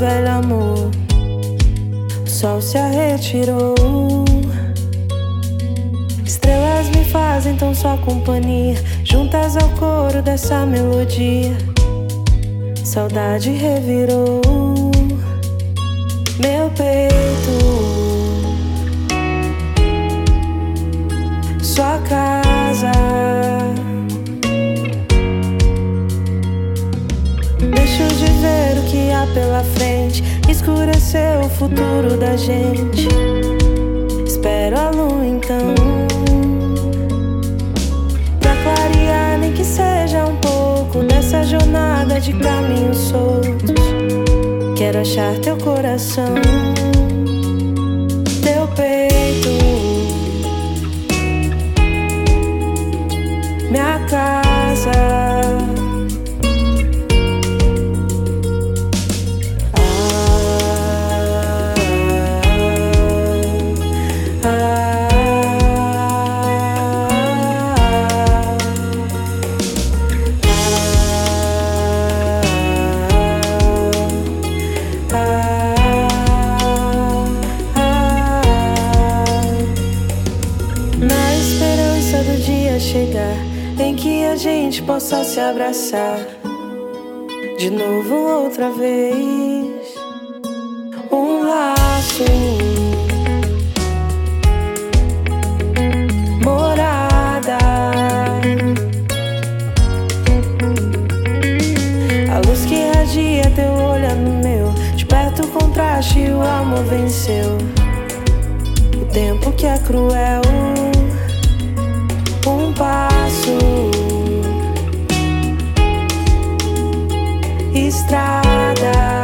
velho amor. O sol se retirou. Estrelas me fazem tão só companhia, juntas ao coro dessa melodia. Saudade revirou meu peito. Sua casa. Deixo de ver o que há pela frente, escureceu o futuro da gente. Espero a lua então, pra clarear nem que seja um pouco dessa jornada de caminhos soltos. Quero achar teu coração, teu peito, minha casa. Na esperança do dia chegar em que a gente possa se abraçar de novo outra vez. Um laço, morada, a luz que irradia teu olhar no meu, de perto o contraste e o amor venceu. O tempo que é cruel, um passo, estrada.